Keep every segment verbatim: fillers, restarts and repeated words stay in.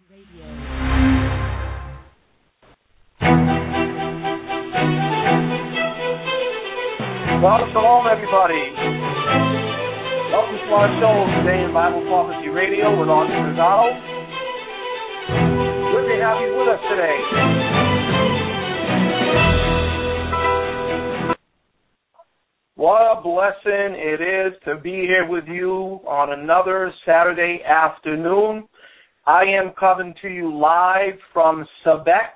Well, shalom, everybody. Welcome to our show today in Bible Prophecy Radio with Austin Gonzalo. Good to have you with us today. What a blessing it is to be here with you on another Saturday afternoon. I am coming to you live from Sebec,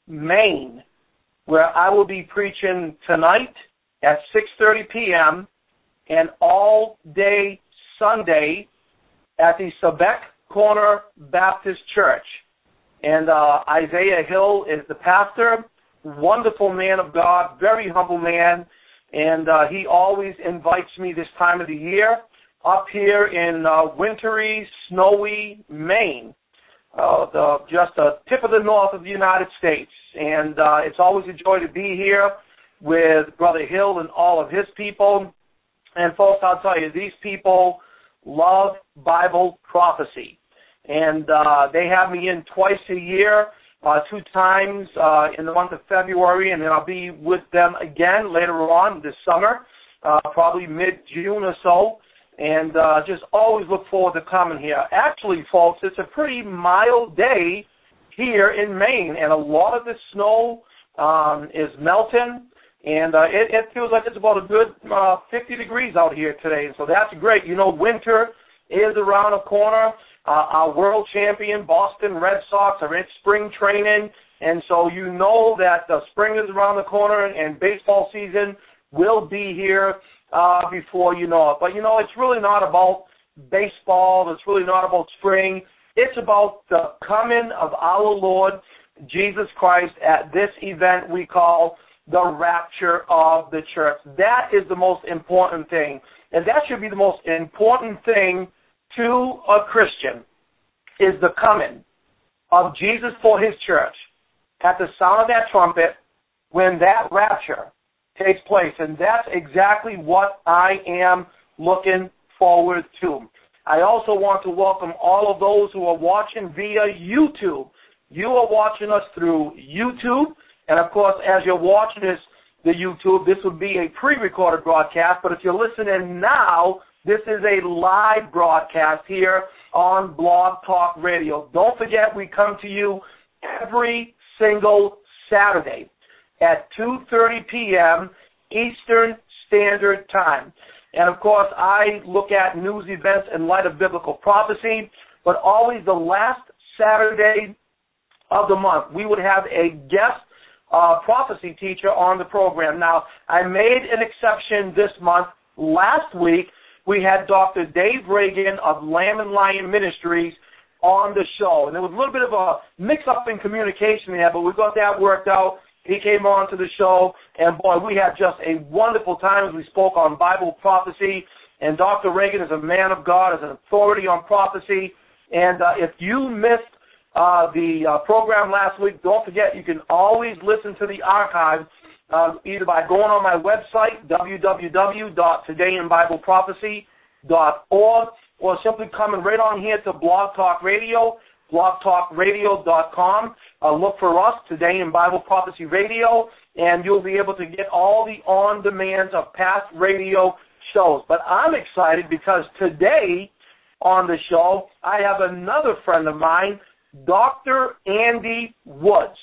Maine, where I will be preaching tonight at six thirty p.m. and all day Sunday at the Sebec Corner Baptist Church. And uh, Isaiah Hill is the pastor, wonderful man of God, very humble man, and uh, he always invites me this time of the year up here in uh, wintry, snowy Maine, uh, the, just the tip of the north of the United States. And uh, it's always a joy to be here with Brother Hill and all of his people. And folks, I'll tell you, these people love Bible prophecy. And uh, they have me in twice a year, uh, two times uh, in the month of February, and then I'll be with them again later on this summer, uh, probably mid-June or so. And uh, just always look forward to coming here. Actually, folks, it's a pretty mild day here in Maine, and a lot of the snow um, is melting. And uh, it, it feels like it's about a good uh, fifty degrees out here today. So that's great. You know, winter is around the corner. Uh, our world champion, Boston Red Sox, are in spring training. And so you know that the spring is around the corner and baseball season will be here uh, before you know it. But, you know, it's really not about baseball. It's really not about spring. It's about the coming of our Lord Jesus Christ at this event we call the rapture of the church. That is the most important thing. And that should be the most important thing to a Christian, is the coming of Jesus for his church at the sound of that trumpet when that rapture takes place. And that's exactly what I am looking forward to. I also want to welcome all of those who are watching via YouTube. You are watching us through YouTube. And, of course, as you're watching this, the YouTube, this would be a pre-recorded broadcast. But if you're listening now, this is a live broadcast here on Blog Talk Radio. Don't forget, we come to you every single Saturday at two thirty p.m. Eastern Standard Time. And, of course, I look at news events in light of biblical prophecy, but always the last Saturday of the month, we would have a guest Uh, prophecy teacher on the program. Now, I made an exception this month. Last week, we had Doctor Dave Reagan of Lamb and Lion Ministries on the show. And there was a little bit of a mix-up in communication there, but we got that worked out. He came on to the show, and, boy, we had just a wonderful time as we spoke on Bible prophecy. And Doctor Reagan is a man of God, is an authority on prophecy. And uh, if you missed Uh, the uh, program last week, don't forget you can always listen to the archive uh, either by going on my website, w w w dot today in bible prophecy dot org, or simply coming right on here to Blog Talk Radio, blog talk radio dot com. Uh, look for us, Today in Bible Prophecy Radio, and you'll be able to get all the on-demands of past radio shows. But I'm excited because today on the show, I have another friend of mine, Doctor Andy Woods.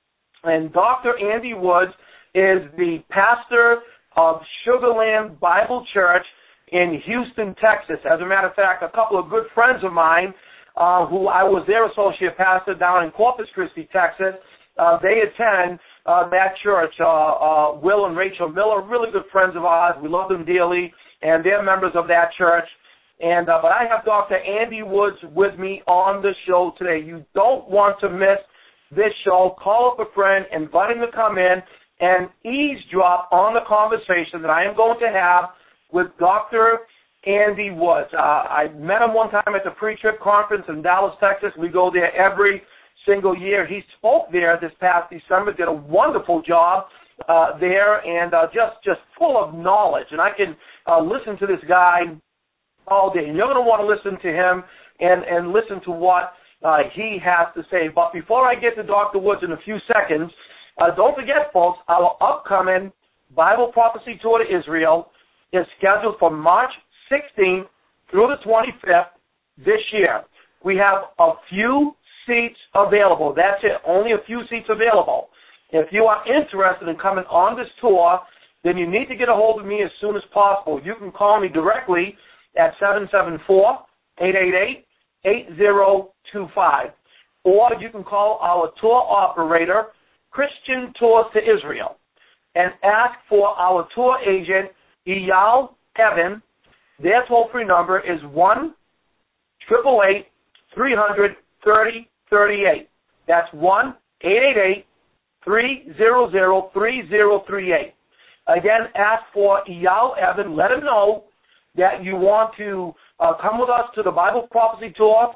And Doctor Andy Woods is the pastor of Sugarland Bible Church in Houston, Texas. As a matter of fact, a couple of good friends of mine, uh, who I was their associate pastor down in Corpus Christi, Texas, uh, they attend uh, that church. Uh, uh, Will and Rachel Miller, really good friends of ours. We love them dearly, and they're members of that church. And uh, but I have Doctor Andy Woods with me on the show today. You don't want to miss this show. Call up a friend, invite him to come in, and eavesdrop on the conversation that I am going to have with Doctor Andy Woods. Uh, I met him one time at the Pre-Trib Conference in Dallas, Texas. We go there every single year. He spoke there this past December, did a wonderful job uh, there, and uh, just, just full of knowledge. And I can uh, listen to this guy all day. And you're going to want to listen to him and, and listen to what uh, he has to say. But before I get to Doctor Woods in a few seconds, uh, don't forget, folks, our upcoming Bible Prophecy Tour to Israel is scheduled for March sixteenth through the twenty-fifth this year. We have a few seats available. That's it, only a few seats available. If you are interested in coming on this tour, then you need to get a hold of me as soon as possible. You can call me directly at seven seven four, eight eight eight, eight zero two five. Or you can call our tour operator, Christian Tours to Israel, and ask for our tour agent, Eyal Evan. Their toll-free number is one eight eight eight, three hundred, thirty thirty-eight. That's one eight eight eight, three hundred, thirty thirty-eight. Again, ask for Eyal Evan. Let him know that you want to uh, come with us to the Bible Prophecy Tour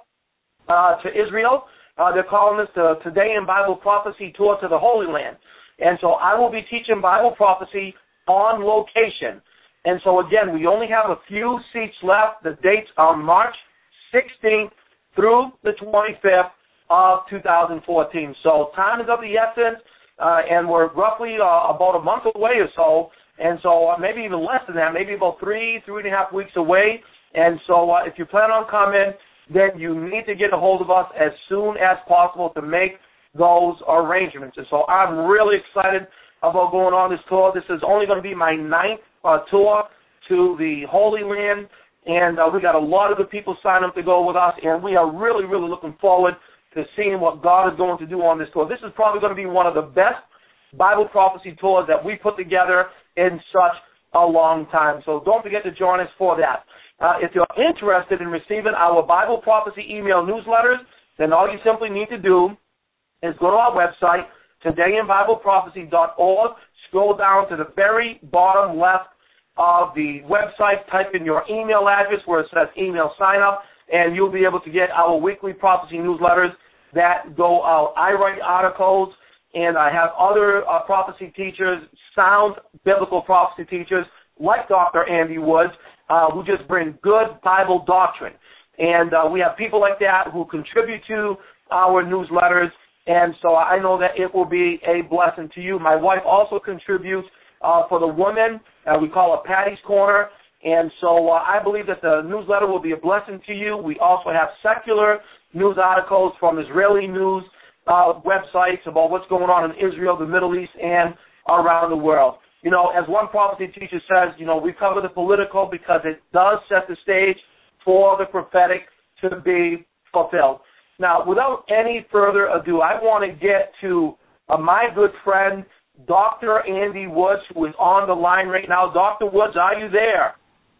uh, to Israel. Uh, they're calling this the Today in Bible Prophecy Tour to the Holy Land. And so I will be teaching Bible prophecy on location. And so, again, we only have a few seats left. The dates are March sixteenth through the twenty-fifth of two thousand fourteen. So time is of the essence, uh, and we're roughly uh, about a month away or so. And so uh, maybe even less than that, maybe about three, three and a half weeks away. And so uh, if you plan on coming, then you need to get a hold of us as soon as possible to make those arrangements. And so I'm really excited about going on this tour. This is only going to be my ninth uh, tour to the Holy Land, and uh, we got a lot of good people signed up to go with us, and we are really, really looking forward to seeing what God is going to do on this tour. This is probably going to be one of the best Bible prophecy tours that we put together in such a long time. So don't forget to join us for that. Uh, if you're interested in receiving our Bible prophecy email newsletters, then all you simply need to do is go to our website, today in bible prophecy dot org, scroll down to the very bottom left of the website, type in your email address where it says email sign up, and you'll be able to get our weekly prophecy newsletters that go out. I write articles, and I have other uh, prophecy teachers, sound biblical prophecy teachers, like Doctor Andy Woods, uh, who just bring good Bible doctrine. And uh, we have people like that who contribute to our newsletters, and so I know that it will be a blessing to you. My wife also contributes uh, for the women. Uh, we call it Patty's Corner. And so uh, I believe that the newsletter will be a blessing to you. We also have secular news articles from Israeli news uh, websites about what's going on in Israel, the Middle East, and around the world. You know, as one prophecy teacher says, you know, we cover the political because it does set the stage for the prophetic to be fulfilled. Now, without any further ado, I want to get to uh, my good friend, Doctor Andy Woods, who is on the line right now. Doctor Woods, are you there?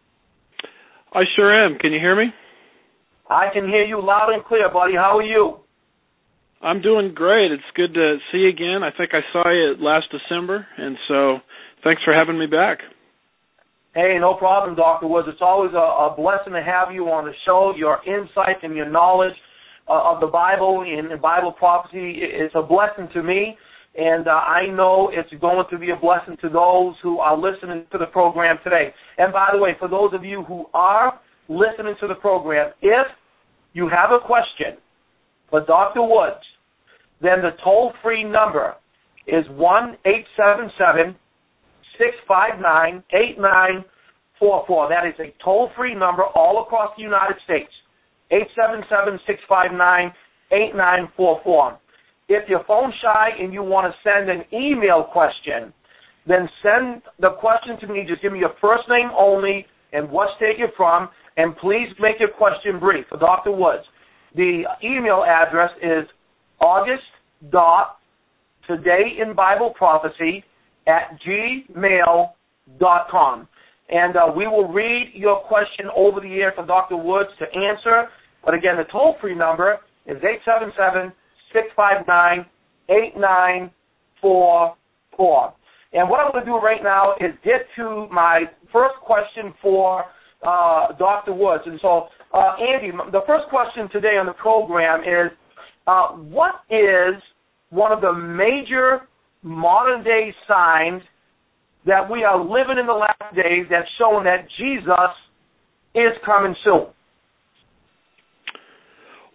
I sure am. Can you hear me? I can hear you loud and clear, buddy. How are you? I'm doing great. It's good to see you again. I think I saw you last December, and so thanks for having me back. Hey, no problem, Doctor Woods. It's always a, a blessing to have you on the show. Your insight and your knowledge uh, of the Bible and, and Bible prophecy, it's a blessing to me, and uh, I know it's going to be a blessing to those who are listening to the program today. And by the way, for those of you who are listening to the program, if you have a question for Doctor Woods, then the toll-free number is one eight seven seven, six five nine, eight nine four four. That is a toll-free number all across the United States, eight seven seven, six five nine, eight nine four four. If you're phone shy and you want to send an email question, then send the question to me. Just give me your first name only and what state you're from, and please make your question brief for Doctor Woods. The email address is august dot today in bible prophecy at gmail dot com. And uh, we will read your question over the air for Doctor Woods to answer. But again, the toll-free number is eight seven seven, six five nine, eight nine four four. And what I'm going to do right now is get to my first question for uh, Doctor Woods. And so, uh, Andy, the first question today on the program is, uh, what is one of the major modern-day signs that we are living in the last days that's showing that Jesus is coming soon?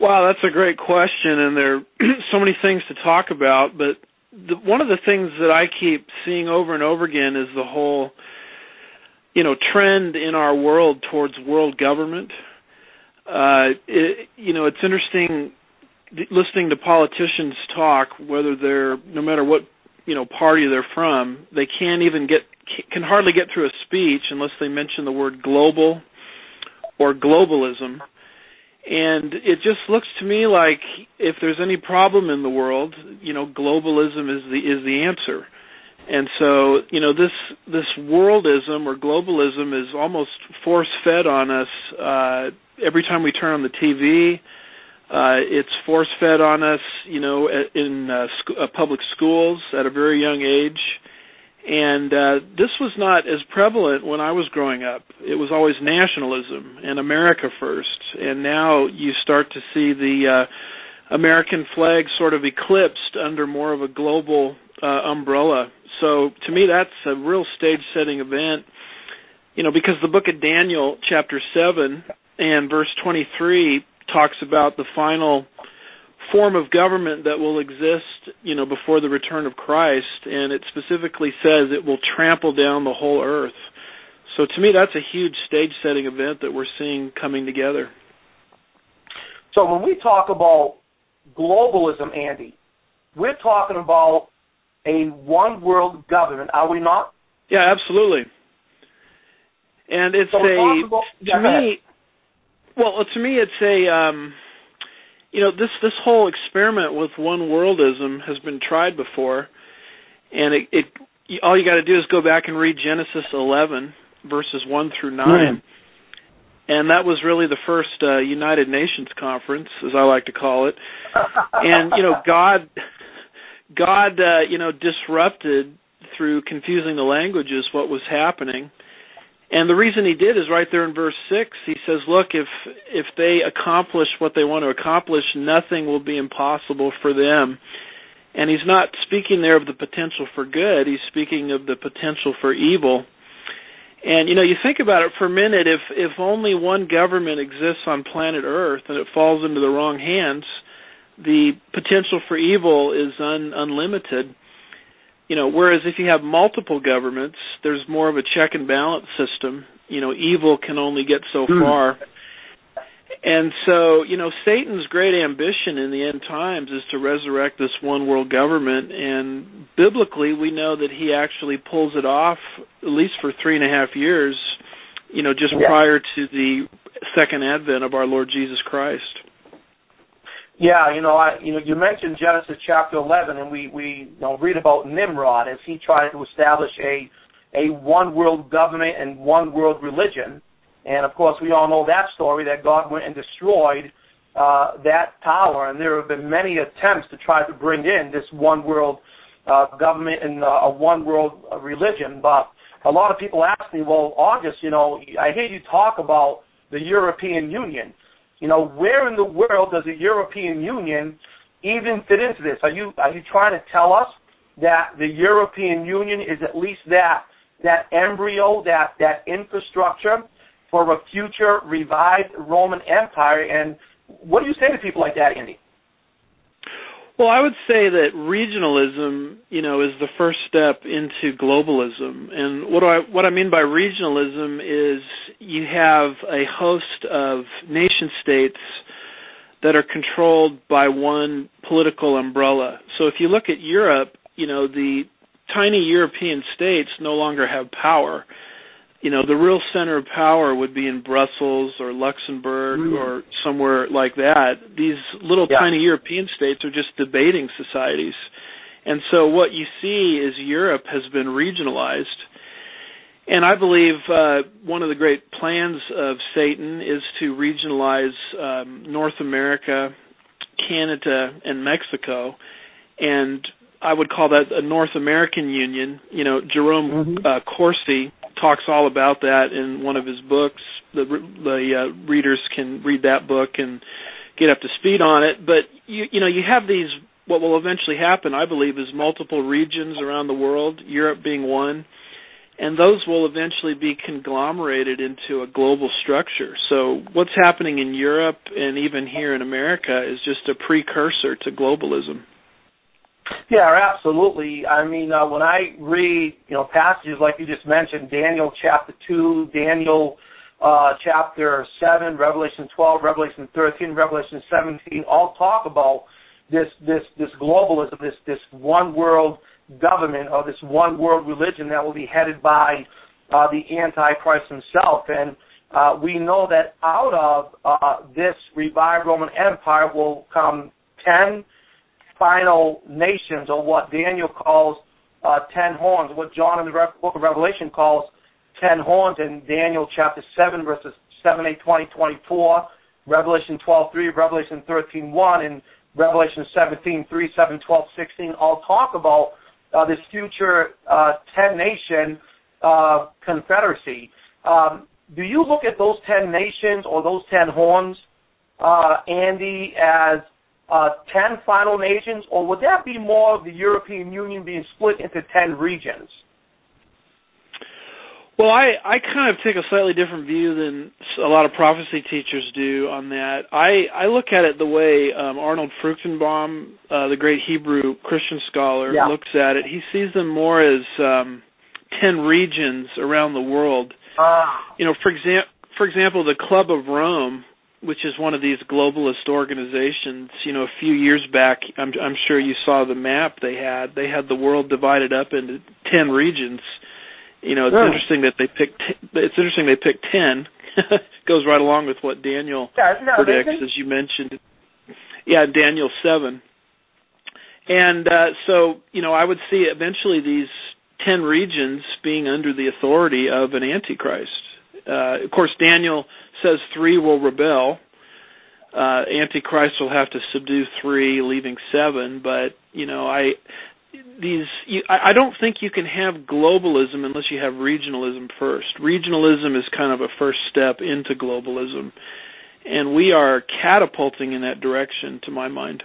Wow, that's a great question, and there are so many things to talk about, but the, one of the things that I keep seeing over and over again is the whole, you know, trend in our world towards world government. Uh, it, you know, it's interesting listening to politicians talk, whether they're, no matter what, you know, party they're from, they can't even get, can hardly get through a speech unless they mention the word global or globalism. And it just looks to me like if there's any problem in the world, you know, globalism is the is the answer. And so, you know, this this worldism or globalism is almost force-fed on us uh, every time we turn on the T V. Uh, it's force-fed on us, you know, in uh, sc- uh, public schools at a very young age. And uh, this was not as prevalent when I was growing up. It was always nationalism and America first. And now you start to see the uh, American flag sort of eclipsed under more of a global uh, umbrella. So to me, that's a real stage-setting event, you know, because the book of Daniel, chapter seven and verse twenty-three, talks about the final form of government that will exist, you know, before the return of Christ, and it specifically says it will trample down the whole earth. So to me, that's a huge stage-setting event that we're seeing coming together. So when we talk about globalism, Andy, we're talking about a one-world government, are we not? Yeah, absolutely. And it's so a, about, yeah, to me, well, to me, it's a, um, you know, this this whole experiment with one-worldism has been tried before, and it, it all you got to do is go back and read Genesis eleven, verses one through nine, mm. and that was really the first uh, United Nations conference, as I like to call it. And you know, God, God, uh, you know, disrupted through confusing the languages what was happening. And the reason he did is right there in verse six. He says, look, if if they accomplish what they want to accomplish, nothing will be impossible for them. And he's not speaking there of the potential for good. He's speaking of the potential for evil. And, you know, you think about it for a minute, if, if only one government exists on planet Earth and it falls into the wrong hands, the potential for evil is un, unlimited. You know, whereas if you have multiple governments, there's more of a check and balance system. You know, evil can only get so mm. far. And so, you know, Satan's great ambition in the end times is to resurrect this one world government. And biblically, we know that he actually pulls it off, at least for three and a half years, you know, just yeah. prior to the second advent of our Lord Jesus Christ. Yeah, you know, I, you know, you mentioned Genesis chapter eleven, and we, we you know, read about Nimrod as he tried to establish a a one world government and one world religion, and of course we all know that story that God went and destroyed uh, that tower, and there have been many attempts to try to bring in this one world uh, government and uh, a one world religion, but a lot of people ask me, well, August, you know, I hear you talk about the European Union. You know, where in the world does the European Union even fit into this? Are you are you trying to tell us that the European Union is at least that that embryo, that that infrastructure for a future revived Roman Empire? And what do you say to people like that, Andy? Well, I would say that regionalism, you know, is the first step into globalism. And what do I what I mean by regionalism is you have a host of nation states that are controlled by one political umbrella. So if you look at Europe, you know, the tiny European states no longer have power. You know, the real center of power would be in Brussels or Luxembourg mm. or somewhere like that. These little yeah. tiny European states are just debating societies. And so what you see is Europe has been regionalized. And I believe uh, one of the great plans of Satan is to regionalize um, North America, Canada, and Mexico. And I would call that a North American Union. You know, Jerome mm-hmm. uh, Corsi talks all about that in one of his books. The, the uh, readers can read that book and get up to speed on it. But, you, you know, you have these, what will eventually happen, I believe, is multiple regions around the world, Europe being one. and those will eventually be conglomerated into a global structure. So what's happening in Europe and even here in America is just a precursor to globalism. Yeah, absolutely. I mean, uh, when I read, you know, passages like you just mentioned, Daniel chapter two, Daniel uh, chapter seven, Revelation twelve, Revelation thirteen, Revelation seventeen, all talk about this this this globalism, this this one world government or this one world religion that will be headed by uh, the Antichrist himself. And uh, we know that out of uh, this revived Roman Empire will come ten final nations, or what Daniel calls uh, ten horns, what John in the Re- book of Revelation calls ten horns in Daniel chapter seven, verses seven, eight, twenty, twenty-four, Revelation twelve, three, Revelation thirteen, one, and Revelation seventeen, three, seven, twelve, sixteen, all talk about uh, this future uh, ten-nation uh, confederacy. Um, do you look at those ten nations or those ten horns, uh, Andy, as Uh, ten final nations, or would that be more of the European Union being split into ten regions? Well, I, I kind of take a slightly different view than a lot of prophecy teachers do on that. I, I look at it the way um, Arnold Fruchtenbaum, uh, the great Hebrew Christian scholar, yeah. looks at it. He sees them more as um, ten regions around the world. Uh, you know, for, exa- for example, the Club of Rome, which is one of these globalist organizations, you know, a few years back, I'm, I'm sure you saw the map they had. They had the world divided up into ten regions. You know, it's really? interesting that they picked. It's interesting they picked ten. Goes right along with what Daniel yeah, isn't that predicts, amazing? as you mentioned. Yeah, Daniel seven. And uh, so, you know, I would see eventually these ten regions being under the authority of an antichrist. Uh, of course, Daniel says three will rebel. Uh, Antichrist will have to subdue three, leaving seven. But you know, I these you, I, I don't think you can have globalism unless you have regionalism first. Regionalism is kind of a first step into globalism, and we are catapulting in that direction, to my mind.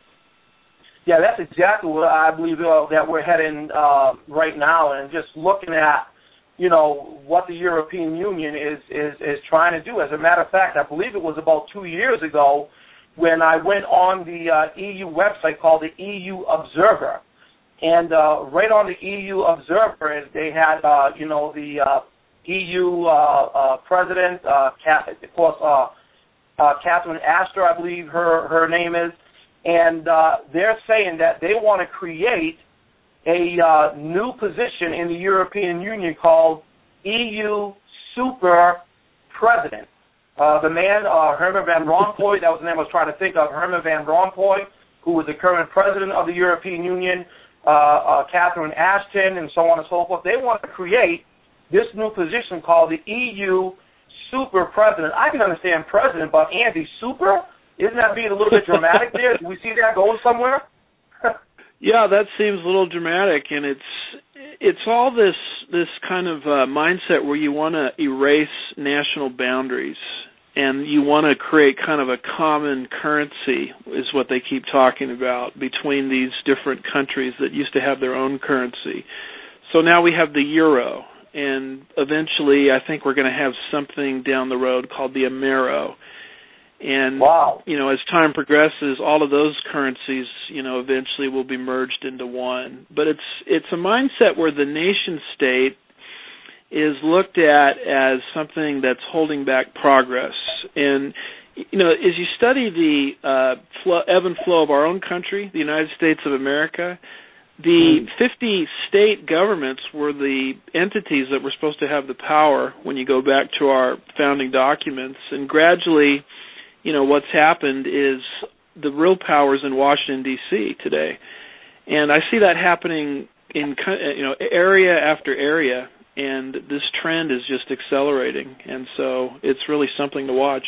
Yeah, that's exactly what I believe uh, that we're heading uh, right now, and just looking at, you know, what the European Union is, is, is trying to do. As a matter of fact, I believe it was about two years ago when I went on the uh, E U website called the E U Observer. And uh, right on the E U Observer, they had, uh, you know, the uh, E U uh, uh, president, uh, Kat, of course, uh, uh, Catherine Ashton, I believe her, her name is, and uh, they're saying that they want to create a uh, new position in the European Union called E U Super President. Uh, the man, uh, Herman Van Rompuy, that was the name I was trying to think of, Herman Van Rompuy, who is the current president of the European Union, uh, uh, Catherine Ashton, and so on and so forth. They want to create this new position called the E U Super President. I can understand president, but Andy, super? Isn't that being a little bit dramatic there? Do we see that going somewhere? Yeah, that seems a little dramatic, and it's it's all this this kind of uh, mindset where you want to erase national boundaries, and you want to create kind of a common currency, is what they keep talking about, between these different countries that used to have their own currency. So now we have the euro, and eventually I think we're going to have something down the road called the Amero. And, wow. you know, as time progresses, all of those currencies, you know, eventually will be merged into one. But it's it's a mindset where the nation state is looked at as something that's holding back progress. And, you know, as you study the uh, flow, ebb and flow of our own country, the United States of America, the fifty state governments were the entities that were supposed to have the power when you go back to our founding documents. And gradually, you know, what's happened is the real power's in Washington, D C today. And I see that happening in, you know, area after area, and this trend is just accelerating. And so it's really something to watch.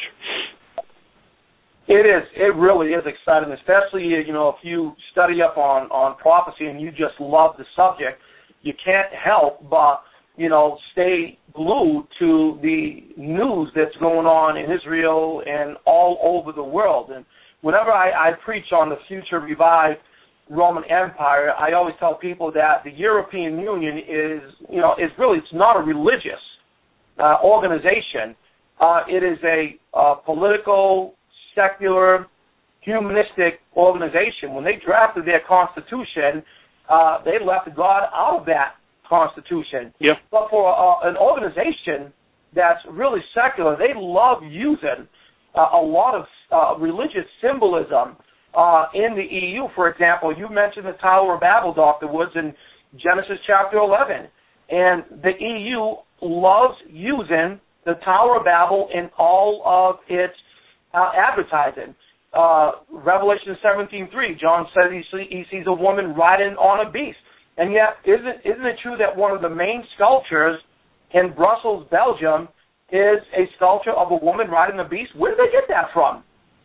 It is. It really is exciting, especially, you know, if you study up on, on prophecy and you just love the subject, you can't help but, you know, stay glued to the news that's going on in Israel and all over the world. And whenever I, I preach on the future revived Roman Empire, I always tell people that the European Union is, you know, is really, it's not a religious uh, organization. Uh, it is a uh, political, secular, humanistic organization. When they drafted their constitution, uh, they left God out of that constitution. Yeah. But for uh, an organization that's really secular, they love using uh, a lot of uh, religious symbolism uh, in the E U. For example, you mentioned the Tower of Babel, Doctor Woods, in Genesis chapter eleven. And the E U loves using the Tower of Babel in all of its uh, advertising. Uh, Revelation seventeen three, John says he, see, he sees a woman riding on a beast. And yet, isn't, isn't it true that one of the main sculptures in Brussels, Belgium, is a sculpture of a woman riding a beast? Where did they get that from?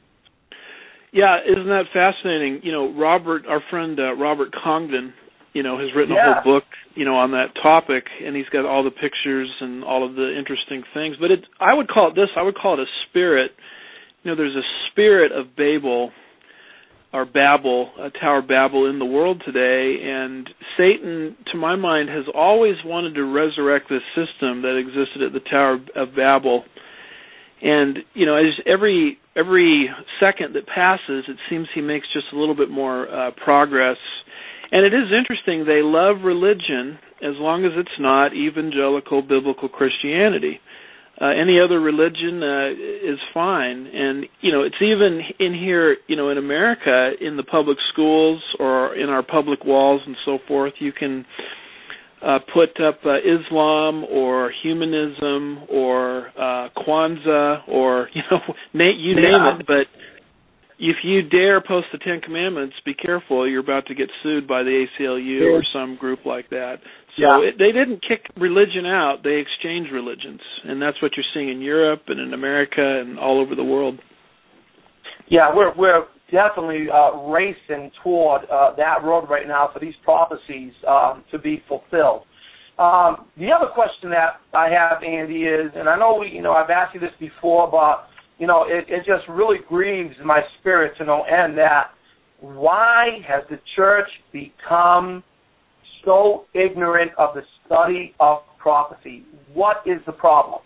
Yeah, isn't that fascinating? You know, Robert, our friend uh, Robert Congdon, you know, has written yeah. a whole book, you know, on that topic, and he's got all the pictures and all of the interesting things. But it, I would call it this, I would call it a spirit. You know, there's a spirit of Babel, or Babel, a Tower of Babel in the world today, and Satan, to my mind, has always wanted to resurrect this system that existed at the Tower of Babel. And, you know, as every every second that passes, it seems he makes just a little bit more uh, progress. And it is interesting, they love religion as long as it's not evangelical biblical Christianity. Uh, any other religion uh, is fine. And, you know, it's even in here, you know, in America, in the public schools or in our public walls and so forth, you can uh, put up uh, Islam or humanism or uh, Kwanzaa or, you know, you name yeah. it. But if you dare post the Ten Commandments, be careful. You're about to get sued by the A C L U or some group like that. So yeah. it, they didn't kick religion out. They exchanged religions. And that's what you're seeing in Europe and in America and all over the world. Yeah, we're we're definitely uh, racing toward uh, that road right now for these prophecies um, to be fulfilled. Um, the other question that I have, Andy, is, and I know we, you know, I've asked you this before, but you know, it, it just really grieves my spirit to no end that why has the church become so ignorant of the study of prophecy? What is the problem?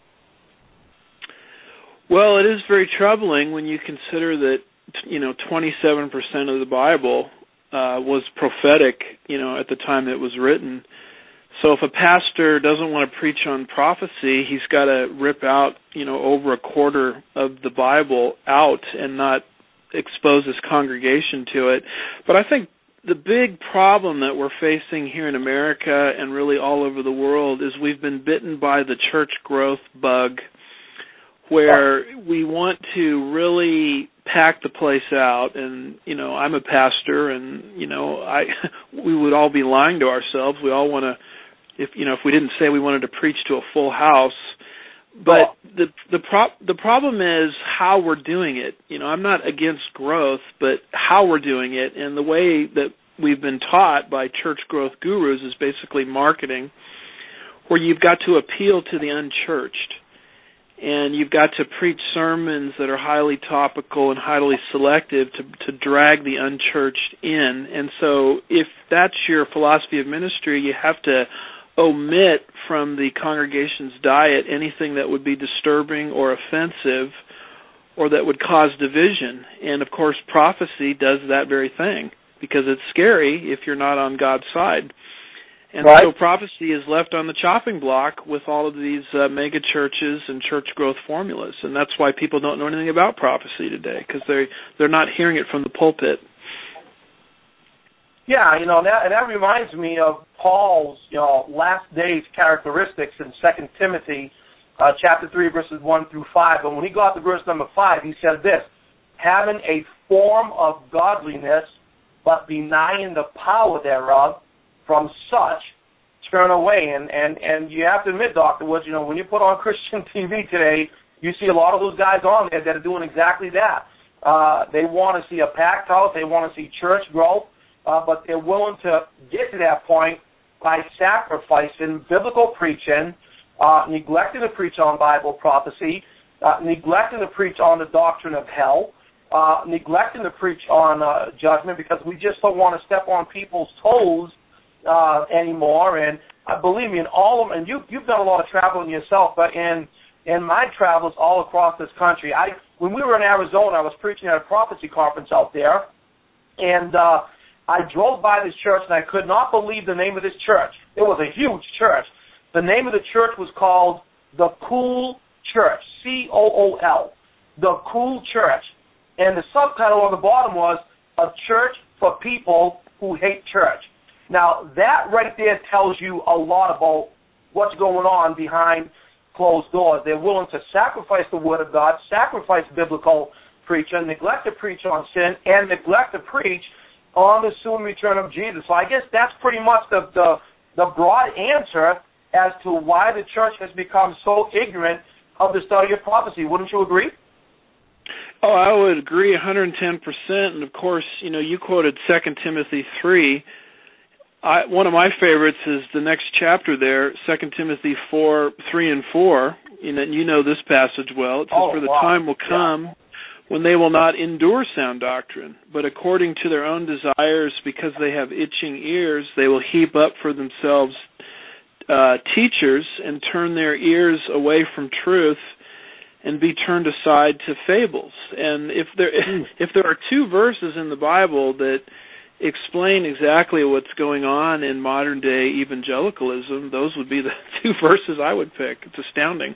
Well, it is very troubling when you consider that, you know, twenty-seven percent of the Bible uh, was prophetic, you know, at the time it was written. So if a pastor doesn't want to preach on prophecy, he's got to rip out, you know, over a quarter of the Bible out and not expose his congregation to it. But I think the big problem that we're facing here in America and really all over the world is we've been bitten by the church growth bug, where we want to really pack the place out. And, you know, I'm a pastor, and, you know, I we would all be lying to ourselves. We all want to, if you know, if we didn't say we wanted to preach to a full house. But the the pro- the problem is how we're doing it. You know, I'm not against growth, but how we're doing it, and the way that we've been taught by church growth gurus is basically marketing, where you've got to appeal to the unchurched, and you've got to preach sermons that are highly topical and highly selective to to drag the unchurched in. And so if that's your philosophy of ministry, you have to omit from the congregation's diet anything that would be disturbing or offensive or that would cause division. And, of course, prophecy does that very thing because it's scary if you're not on God's side. And right. So prophecy is left on the chopping block with all of these uh, mega churches and church growth formulas. And that's why people don't know anything about prophecy today, because they they're not hearing it from the pulpit. Yeah, you know, that, and that reminds me of Paul's, you know, last days characteristics in Second Timothy uh, chapter three, verses one through five. And when he got to verse number five, he said this, having a form of godliness, but denying the power thereof, from such turn away. And, and, and you have to admit, Doctor Woods, you know, when you put on Christian T V today, you see a lot of those guys on there that are doing exactly that. Uh, they want to see a packed house. They want to see church growth. Uh, but they're willing to get to that point by sacrificing biblical preaching, uh, neglecting to preach on Bible prophecy, uh, neglecting to preach on the doctrine of hell, uh, neglecting to preach on uh, judgment because we just don't want to step on people's toes uh, anymore. And uh, believe me, in all of them, and you, you've done a lot of traveling yourself, but in in my travels all across this country, I when we were in Arizona, I was preaching at a prophecy conference out there, and uh, I drove by this church, and I could not believe the name of this church. It was a huge church. The name of the church was called The Cool Church, C O O L, The Cool Church. And the subtitle on the bottom was, A Church for People Who Hate Church. Now, that right there tells you a lot about what's going on behind closed doors. They're willing to sacrifice the Word of God, sacrifice biblical preaching, neglect to preach on sin, and neglect to preach on the soon return of Jesus. So I guess that's pretty much the, the, the broad answer as to why the church has become so ignorant of the study of prophecy. Wouldn't you agree? Oh, I would agree one hundred ten percent. And, of course, you know, you quoted Second Timothy three. I, one of my favorites is the next chapter there, Second Timothy four, three and four. You know, you know this passage well. It says, oh, For the wow. time will come yeah. when they will not endure sound doctrine, but according to their own desires, because they have itching ears, they will heap up for themselves uh, teachers and turn their ears away from truth and be turned aside to fables. And if there if there are two verses in the Bible that explain exactly what's going on in modern-day evangelicalism, those would be the two verses I would pick. It's astounding.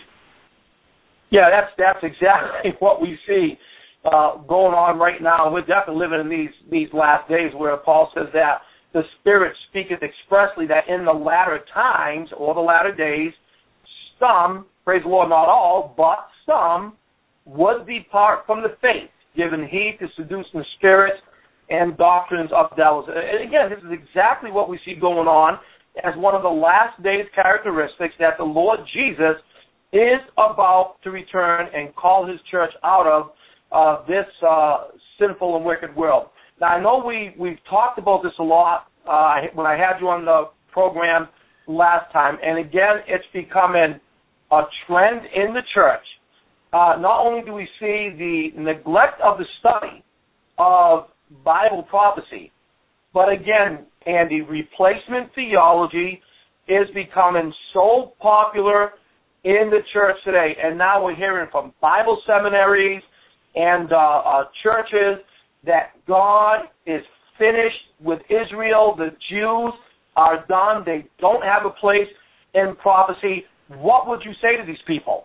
Yeah, that's that's exactly what we see uh, going on right now. We're definitely living in these, these last days where Paul says that the Spirit speaketh expressly that in the latter times, or the latter days, some, praise the Lord, not all, but some, would depart from the faith, giving heed to seducing spirits and doctrines of devils. And again, this is exactly what we see going on as one of the last days characteristics, that the Lord Jesus is about to return and call his church out of uh, this uh, sinful and wicked world. Now, I know we, we've talked about this a lot uh, when I had you on the program last time, and again, it's becoming a trend in the church. Uh, not only do we see the neglect of the study of Bible prophecy, but again, Andy, replacement theology is becoming so popular in the church today, and now we're hearing from Bible seminaries and uh, uh, churches that God is finished with Israel. The Jews are done. They don't have a place in prophecy. What would you say to these people?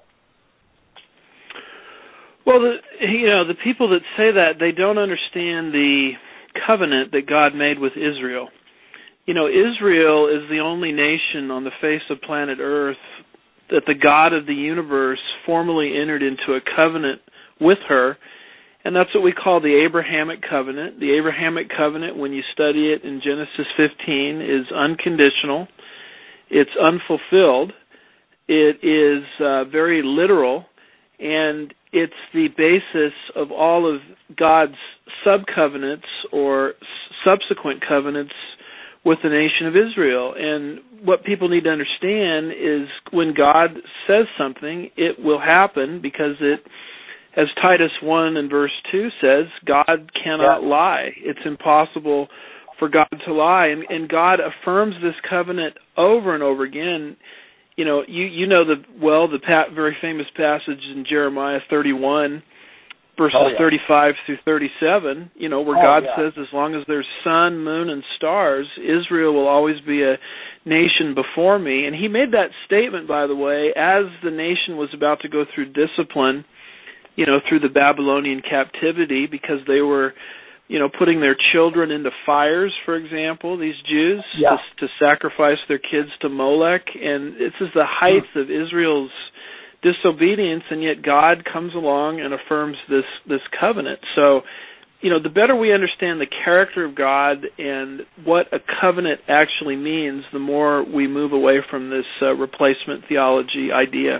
Well, the, you know, the people that say that, they don't understand the covenant that God made with Israel. You know, Israel is the only nation on the face of planet Earth that the God of the universe formally entered into a covenant with her, and that's what we call the Abrahamic covenant. The Abrahamic covenant, when you study it in Genesis fifteen, is unconditional. It's unfulfilled. It is uh, very literal, and it's the basis of all of God's sub-covenants or s- subsequent covenants with the nation of Israel. And what people need to understand is when God says something, it will happen, because it, as Titus one and verse two says, God cannot yeah. lie. It's impossible for God to lie. And, and God affirms this covenant over and over again. You know, you, you know the well the pa- very famous passage in Jeremiah thirty-one, verses oh, yeah. thirty-five through thirty-seven, you know, where oh, God yeah. says, as long as there's sun, moon, and stars, Israel will always be a nation before me. And he made that statement, by the way, as the nation was about to go through discipline, you know, through the Babylonian captivity, because they were, you know, putting their children into fires, for example, these Jews, yeah. to, to sacrifice their kids to Molech. And this is the height mm. of Israel's disobedience, and yet God comes along and affirms this, this covenant. So, you know, the better we understand the character of God and what a covenant actually means, the more we move away from this uh, replacement theology idea.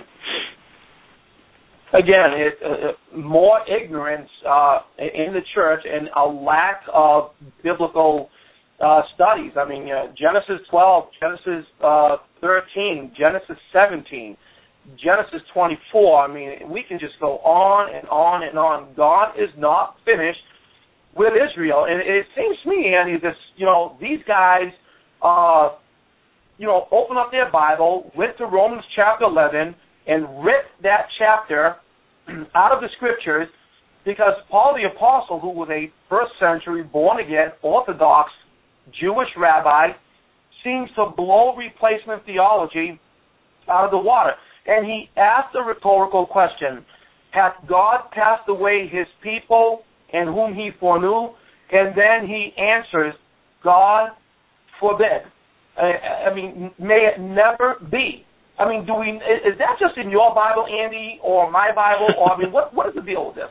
Again, it, uh, more ignorance uh, in the church and a lack of biblical uh, studies. I mean, uh, Genesis twelve, Genesis uh, thirteen, Genesis seventeen. Genesis twenty-four. I mean, we can just go on and on and on. God is not finished with Israel. And it seems to me, Andy, this, you know, these guys, uh, you know, opened up their Bible, went to Romans chapter eleven, and ripped that chapter out of the Scriptures, because Paul the Apostle, who was a first century, born-again, Orthodox, Jewish rabbi, seems to blow replacement theology out of the water. And he asked a rhetorical question: hath God cast away his people and whom he foreknew? And then he answers, God forbid. I, I mean, may it never be. I mean, do we? Is that just in your Bible, Andy, or my Bible? Or, I mean, what what is the deal with this?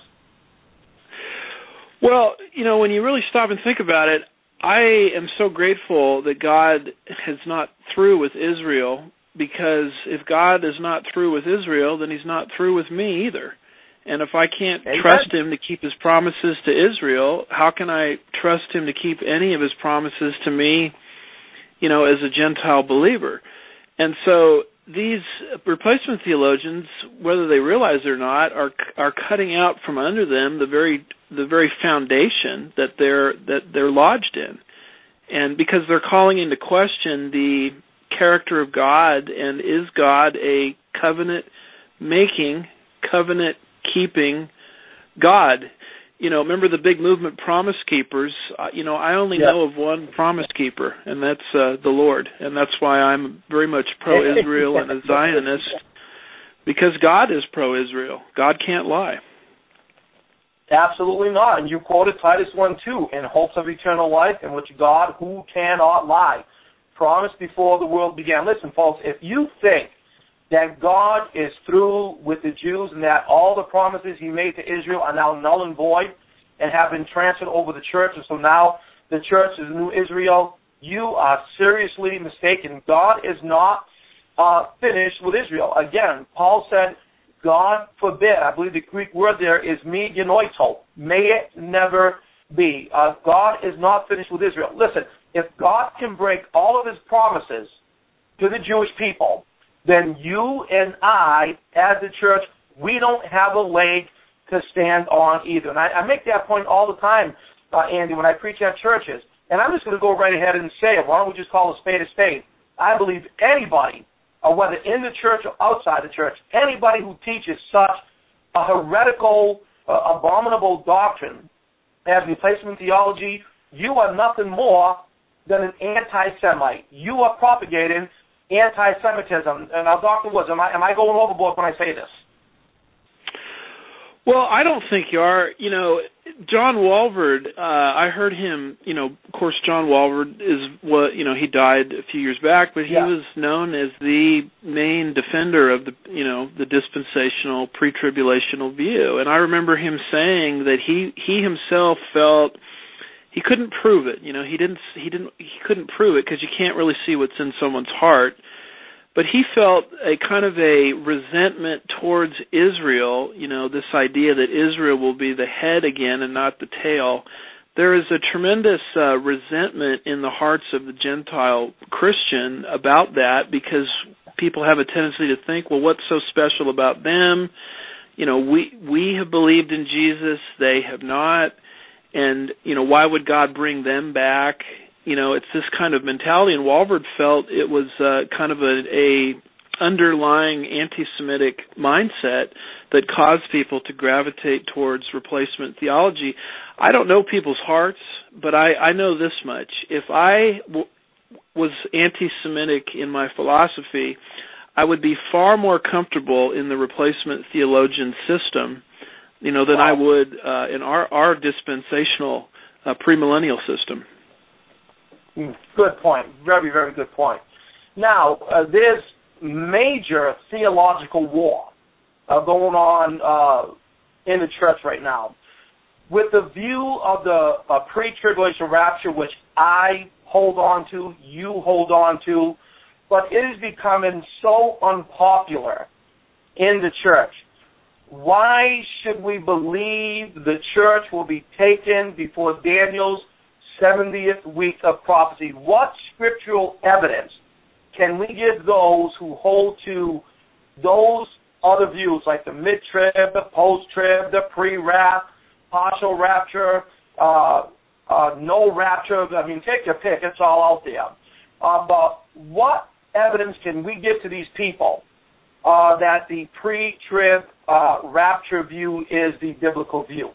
Well, you know, when you really stop and think about it, I am so grateful that God is not through with Israel, because if God is not through with Israel, then he's not through with me either. And if I can't Amen. trust him to keep his promises to Israel, how can I trust him to keep any of his promises to me, you know, as a Gentile believer? And so these replacement theologians, whether they realize it or not, are are cutting out from under them the very the very foundation that they're that they're lodged in, and because they're calling into question the character of God, and is God a covenant making, covenant keeping God? You know, remember the big movement, Promise Keepers? Uh, you know, I only yeah. know of one Promise Keeper, and that's uh, the Lord. And that's why I'm very much pro-Israel and a Zionist, because God is pro-Israel. God can't lie. Absolutely not. And you quoted Titus one two, in hopes of eternal life, in which God, who cannot lie, promised before the world began. Listen, folks, if you think that God is through with the Jews and that all the promises he made to Israel are now null and void and have been transferred over the church, and so now the church is the new Israel, you are seriously mistaken. God is not uh, finished with Israel. Again, Paul said, God forbid. I believe the Greek word there is me genoito. May it never be. Uh, God is not finished with Israel. Listen, if God can break all of his promises to the Jewish people, then you and I, as the church, we don't have a leg to stand on either. And I, I make that point all the time, uh, Andy, when I preach at churches. And I'm just going to go right ahead and say it. Why don't we just call a spade a spade? I believe anybody, uh, whether in the church or outside the church, anybody who teaches such a heretical, uh, abominable doctrine as replacement theology, you are nothing more than an anti-Semite. You are propagating anti-Semitism. And now, Doctor Woods, am I, am I going overboard when I say this? Well, I don't think you are. You know, John Walvoord, uh, I heard him, you know, of course, John Walvoord is what, you know, he died a few years back, but he yeah. was known as the main defender of the, you know, the dispensational, pre-tribulational view. And I remember him saying that he, he himself felt he couldn't prove it. You know, he didn't, he didn't, he couldn't prove it because you can't really see what's in someone's heart. But he felt a kind of a resentment towards Israel, you know, this idea that Israel will be the head again and not the tail. There is a tremendous uh, resentment in the hearts of the Gentile Christian about that, because people have a tendency to think, well, what's so special about them? You know, we we have believed in Jesus, they have not. And, you know, why would God bring them back? You know, it's this kind of mentality, and Walvoord felt it was uh, kind of a, a underlying anti-Semitic mindset that caused people to gravitate towards replacement theology. I don't know people's hearts, but I, I know this much. If I w- was anti-Semitic in my philosophy, I would be far more comfortable in the replacement theologian system, you know, than wow. I would uh, in our, our dispensational uh, premillennial system. Good point. Very, very good point. Now, uh, there's major theological war uh, going on uh, in the church right now. With the view of the uh, pre-tribulation rapture, which I hold on to, you hold on to, but it is becoming so unpopular in the church. Why should we believe the church will be taken before Daniel's seventieth week of prophecy? What scriptural evidence can we give those who hold to those other views, like the mid-trib, the post-trib, the pre-rap, partial rapture, uh, uh, no rapture, I mean, take your pick, it's all out there. Uh, but what evidence can we give to these people uh, that the pre-trib uh, rapture view is the biblical view?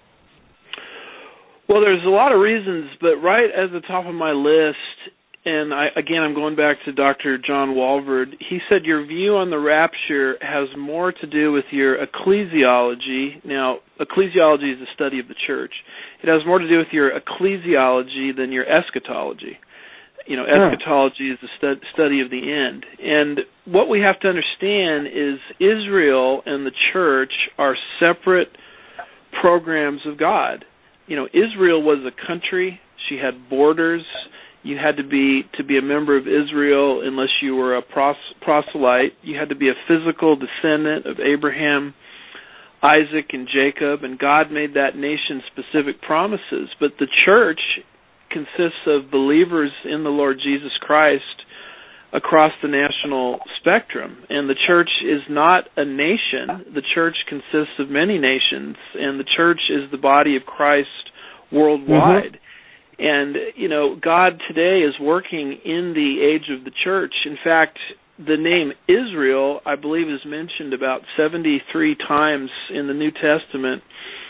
Well, there's a lot of reasons, but right at the top of my list, and I, again, I'm going back to Doctor John Walvoord, he said your view on the rapture has more to do with your ecclesiology. Now, ecclesiology is the study of the church. It has more to do with your ecclesiology than your eschatology. You know, eschatology is the stud- study of the end. And what we have to understand is Israel and the church are separate programs of God. You know, Israel was a country. She had borders. You had to be to be a member of Israel unless you were a pros- proselyte. You had to be a physical descendant of Abraham, Isaac, and Jacob, and God made that nation specific promises. But the church consists of believers in the Lord Jesus Christ across the national spectrum. And the church is not a nation. The church consists of many nations, and the church is the body of Christ worldwide. Mm-hmm. And, you know, God today is working in the age of the church. In fact, the name Israel, I believe, is mentioned about seventy-three times in the New Testament,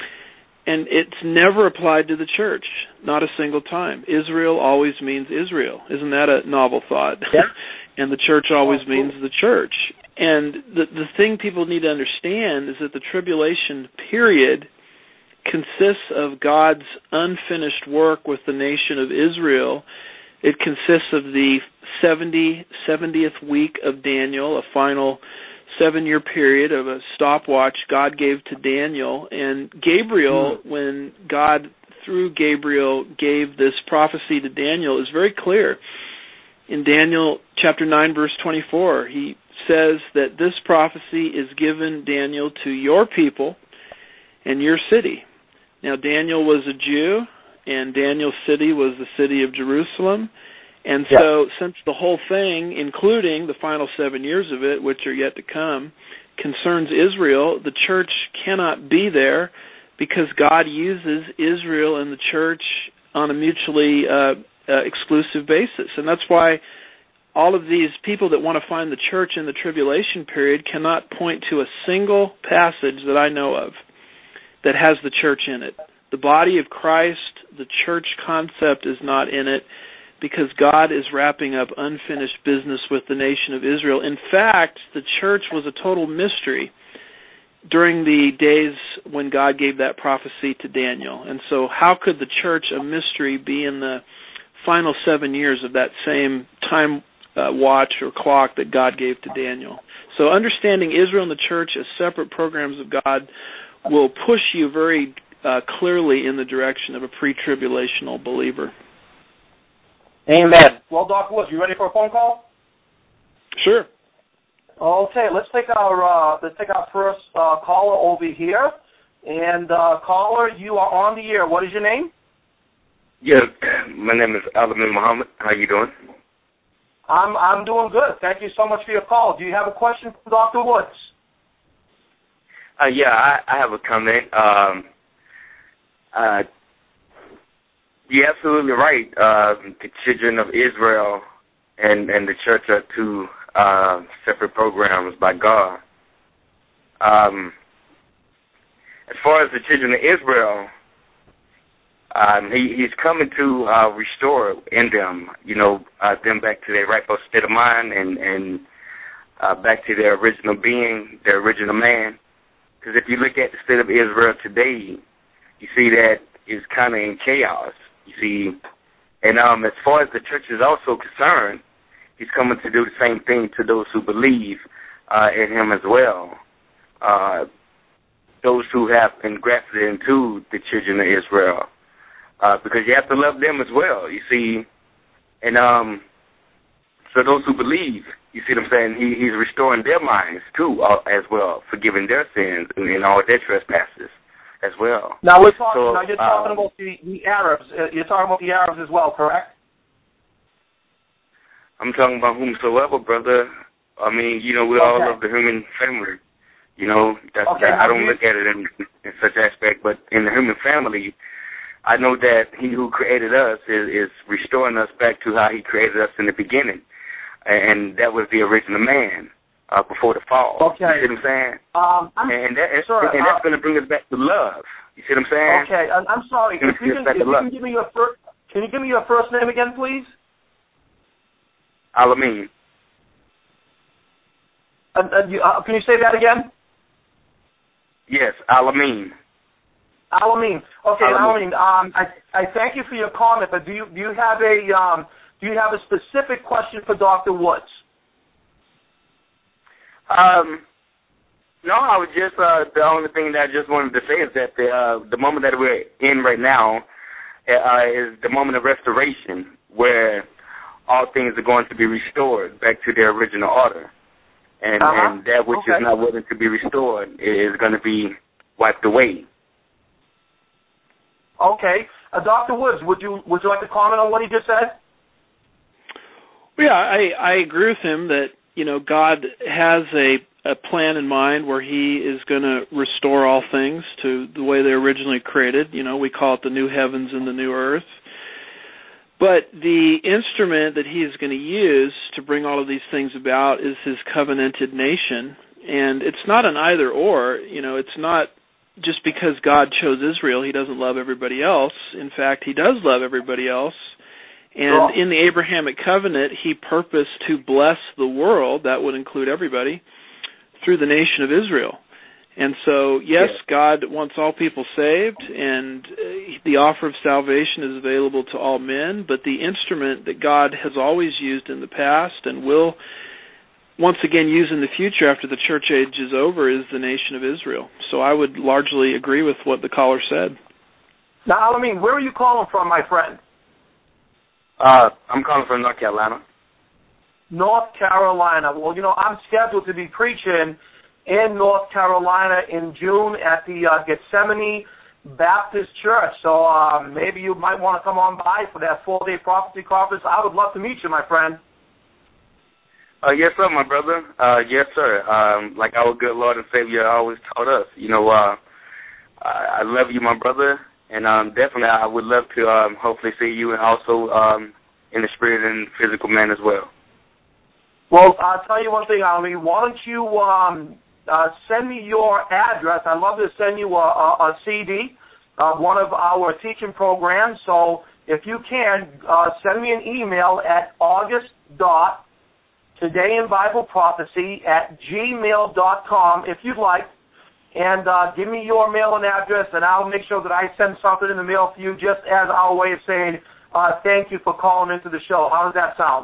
and it's never applied to the church, not a single time. Israel always means Israel. Isn't that a novel thought? Yeah. And the church always oh, means the church. And the the thing people need to understand is that the tribulation period consists of God's unfinished work with the nation of Israel. It consists of the seventy, seventieth week of Daniel, a final seven-year period of a stopwatch God gave to Daniel. And Gabriel, mm. when God, through Gabriel, gave this prophecy to Daniel, is very clear. In Daniel chapter nine, verse twenty-four, he says that this prophecy is given, Daniel, to your people and your city. Now, Daniel was a Jew, and Daniel's city was the city of Jerusalem. And so, yeah. since the whole thing, including the final seven years of it, which are yet to come, concerns Israel, the church cannot be there because God uses Israel and the church on a mutually uh, uh, exclusive basis. And that's why all of these people that want to find the church in the tribulation period cannot point to a single passage that I know of that has the church in it. The body of Christ, the church concept is not in it because God is wrapping up unfinished business with the nation of Israel. In fact, the church was a total mystery during the days when God gave that prophecy to Daniel. And so how could the church, a mystery, be in the final seven years of that same time uh, watch or clock that God gave to Daniel? So understanding Israel and the church as separate programs of God will push you very uh, clearly in the direction of a pre-tribulational believer. Amen. Well, Doctor Woods, you ready for a phone call? Sure. Okay, let's take our uh, let's take our first uh, caller over here. And uh, caller, you are on the air. What is your name? Yes, my name is Alamin Muhammad. How you doing? I'm I'm doing good. Thank you so much for your call. Do you have a question for Doctor Woods? Uh, yeah, I, I have a comment. Um, uh, you're absolutely right. Uh, the children of Israel and, and the church are two uh, separate programs by God. Um, as far as the children of Israel, um, he, he's coming to uh, restore in them, you know, uh, them back to their rightful state of mind and, and uh, back to their original being, their original man. Because if you look at the state of Israel today, you see that it's kind of in chaos. You see, and um, as far as the church is also concerned, he's coming to do the same thing to those who believe uh, in him as well. Uh, those who have been grafted into the children of Israel, uh, because you have to love them as well. You see, and um, so those who believe, you see what I'm saying? He, he's restoring their minds too, uh, as well, forgiving their sins and, and all their trespasses as well. Now we're talking. So, now you're talking um, about the, the Arabs. Uh, you're talking about the Arabs as well, correct? I'm talking about whomsoever, brother. I mean, you know, we okay. all love the human family. You know, that's, okay, that, I don't you... look at it in, in such aspect, but in the human family, I know that he who created us is, is restoring us back to how he created us in the beginning, and that was the original man uh, before the fall. Okay. You see what I'm saying? Um, I'm, and that, sure, and that's uh, going to bring us back to love. You see what I'm saying? Okay, I'm sorry. If you can, if you can give me your first, can you give me your first name again, please? Alamin. Uh, uh, you, uh, can you say that again? Yes, Alamin. Alamin. Okay, Alamin. Alamin. Um, I I thank you for your comment, but do you do you have a um do you have a specific question for Doctor Woods? Um. No, I was just uh, the only thing that I just wanted to say is that the uh, the moment that we're in right now uh, is the moment of restoration, where all things are going to be restored back to their original order, and uh-huh. and that which okay. is not willing to be restored is going to be wiped away. Okay, uh, Doctor Woods, would you would you like to comment on what he just said? Yeah, I I agree with him that you know God has a a plan in mind where he is going to restore all things to the way they originally created. You know, we call it the new heavens and the new earth. But the instrument that he is going to use to bring all of these things about is his covenanted nation. And it's not an either or. You know, it's not just because God chose Israel, he doesn't love everybody else. In fact, he does love everybody else. And in the Abrahamic covenant, he purposed to bless the world, that would include everybody, through the nation of Israel. And so, yes, God wants all people saved, and the offer of salvation is available to all men, but the instrument that God has always used in the past and will once again use in the future after the church age is over is the nation of Israel. So I would largely agree with what the caller said. Now, I mean, where are you calling from, my friend? Uh, I'm calling from North Carolina. North Carolina. Well, you know, I'm scheduled to be preaching in North Carolina in June at the uh, Gethsemane Baptist Church. So uh, maybe you might want to come on by for that four-day prophecy conference. I would love to meet you, my friend. Uh, yes, sir, my brother. Uh, yes, sir. Um, like our good Lord and Savior always taught us, you know, uh, I, I love you, my brother, and um, definitely I would love to um, hopefully see you and also um, in the spirit and physical man as well. Well, I'll tell you one thing, Ali. Why don't you um, uh, send me your address? I'd love to send you a, a, a C D of one of our teaching programs. So if you can, uh, send me an email at august dot today in Bible prophecy at gmail dot com if you'd like. And uh, give me your mailing address, and I'll make sure that I send something in the mail for you just as our way of saying uh, thank you for calling into the show. How does that sound?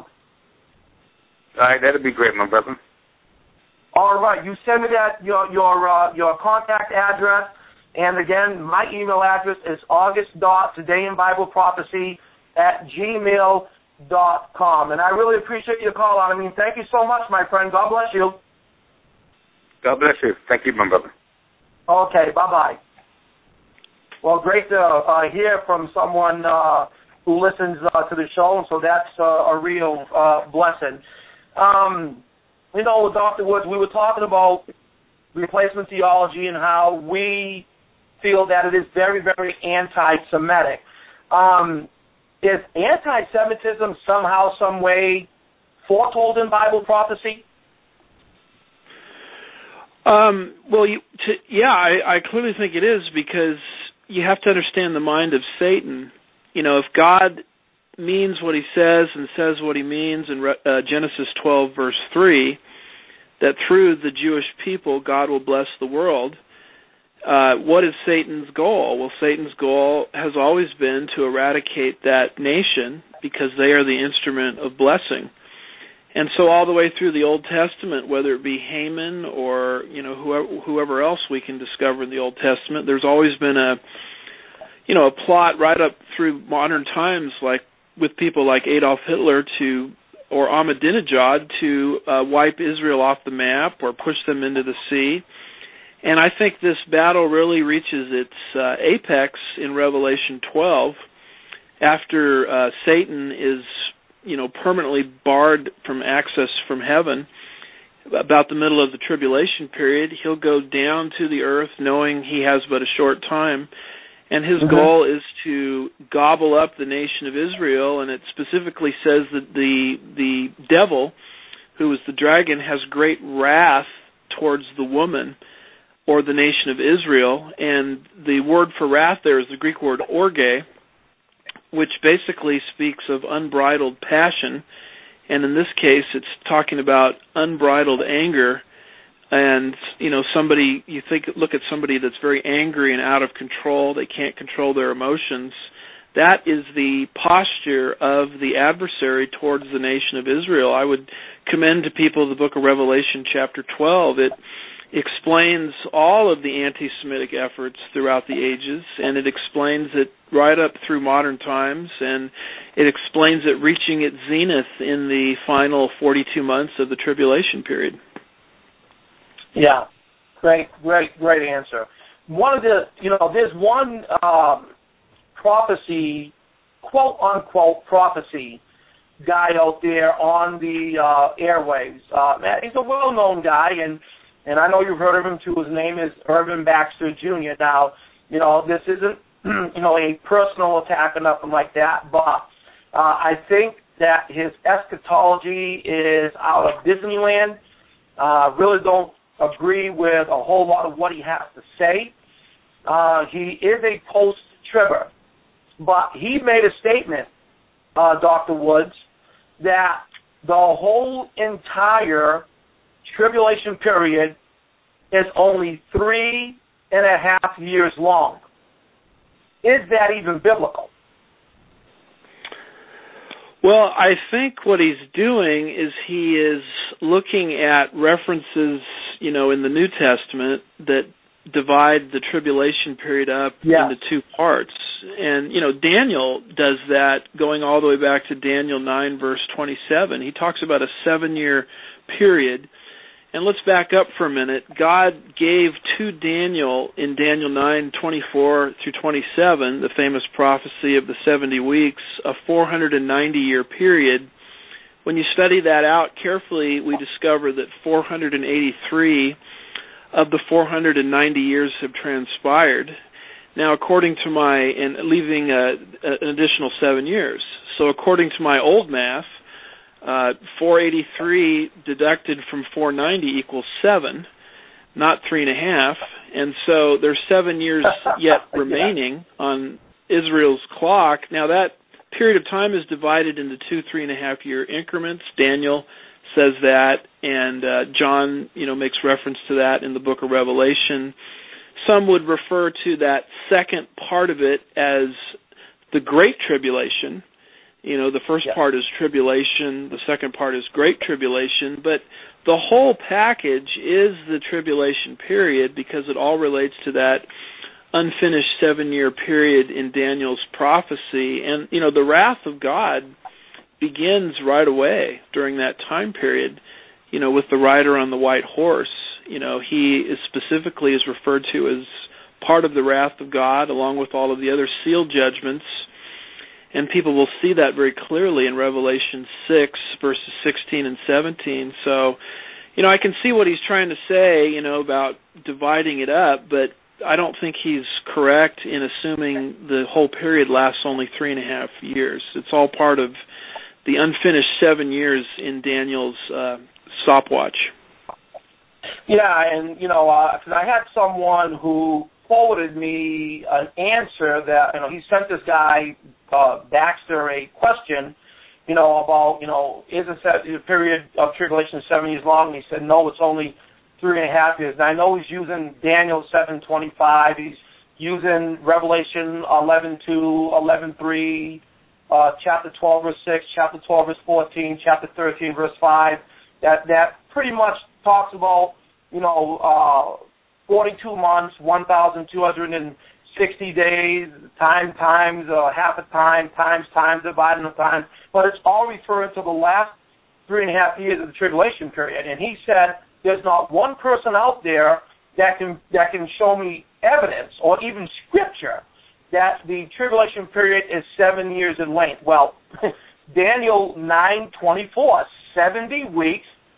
All right, that'll be great, my brother. All right, you send me that your your uh, your contact address, and again, my email address is august dot today in Bible prophecy at gmail dot com. And I really appreciate your call. I mean, thank you so much, my friend. God bless you. God bless you. Thank you, my brother. Okay, bye bye. Well, great to uh, hear from someone uh, who listens uh, to the show, and so that's uh, a real uh, blessing. Um, you know, with Doctor Woods, we were talking about replacement theology and how we feel that it is very, very anti-Semitic. Um, is anti-Semitism somehow, some way foretold in Bible prophecy? Um, well, you, to, yeah, I, I clearly think it is, because you have to understand the mind of Satan. You know, if God means what he says and says what he means in uh, Genesis twelve, verse three, that through the Jewish people God will bless the world, uh, what is Satan's goal? Well, Satan's goal has always been to eradicate that nation because they are the instrument of blessing. And so all the way through the Old Testament, whether it be Haman or, you know, whoever, whoever else we can discover in the Old Testament, there's always been a, you know, a plot right up through modern times, like with people like Adolf Hitler to, or Ahmadinejad, to uh, wipe Israel off the map or push them into the sea. And I think this battle really reaches its uh, apex in Revelation twelve, after uh, Satan is, you know, permanently barred from access from heaven. about the middle of the tribulation period, he'll go down to the earth knowing he has but a short time, and his mm-hmm. goal is to gobble up the nation of Israel, and it specifically says that the the devil, who is the dragon, has great wrath towards the woman or the nation of Israel, and the word for wrath there is the Greek word orge, which basically speaks of unbridled passion, and in this case it's talking about unbridled anger. And, you know, somebody, you think, look at somebody that's very angry and out of control, they can't control their emotions. That is the posture of the adversary towards the nation of Israel. I would commend to people the book of Revelation, chapter twelve. It explains all of the anti-Semitic efforts throughout the ages, and it explains it right up through modern times, and it explains it reaching its zenith in the final forty-two months of the tribulation period. Yeah, great, great, great answer. One of the, you know, there's one um, prophecy, quote unquote prophecy, guy out there on the uh, airwaves. Uh, man, he's a well-known guy, and and I know you've heard of him too. His name is Irvin Baxter Junior Now, you know, this isn't, you know, a personal attack or nothing like that, but uh, I think that his eschatology is out of Disneyland. Uh, really don't agree with a whole lot of what he has to say. Uh, he is a post-tribber, but he made a statement, uh, Doctor Woods, that the whole entire tribulation period is only three and a half years long. Is that even biblical? Well, I think what he's doing is he is looking at references, you know, in the New Testament that divide the tribulation period up yeah. into two parts. And, you know, Daniel does that going all the way back to Daniel nine, verse twenty-seven. He talks about a seven-year period. And let's back up for a minute. God gave to Daniel in Daniel nine, twenty-four through twenty-seven, the famous prophecy of the seventy weeks, a four hundred ninety year period. When you study that out carefully, we discover that four hundred eighty-three of the four hundred ninety years have transpired. Now, according to my, and leaving uh, an additional seven years. So according to my old math, Uh, four eighty-three deducted from four ninety equals seven, not three and a half. And so there's seven years yet remaining yeah. on Israel's clock. Now that period of time is divided into two three and a half year increments. Daniel says that, and uh, John, you know, makes reference to that in the book of Revelation. Some would refer to that second part of it as the Great Tribulation. You know, the first yeah. part is tribulation, the second part is great tribulation, but the whole package is the tribulation period because it all relates to that unfinished seven-year period in Daniel's prophecy. And, you know, the wrath of God begins right away during that time period, you know, with the rider on the white horse. You know, he is specifically is referred to as part of the wrath of God along with all of the other sealed judgments. And people will see that very clearly in Revelation six, verses sixteen and seventeen. So, you know, I can see what he's trying to say, you know, about dividing it up, but I don't think he's correct in assuming the whole period lasts only three and a half years. It's all part of the unfinished seven years in Daniel's uh, stopwatch. Yeah, and, you know, uh, 'cause I had someone who forwarded me an answer that, you know, he sent this guy, uh, Baxter, a question, you know, about, you know, is the period of tribulation seven years long? And he said, no, it's only three and a half years. And I know he's using Daniel seven twenty-five. He's using Revelation eleven two, eleven three, uh, chapter twelve, verse six, chapter twelve, verse fourteen, chapter thirteen, verse five. That, that pretty much talks about, you know, uh, forty-two months, one thousand two hundred sixty days, time times uh, half a time, times times divided into time. But it's all referring to the last three and a half years of the tribulation period. And he said there's not one person out there that can that can show me evidence or even scripture that the tribulation period is seven years in length. Well, Daniel nine twenty-four, seventy weeks,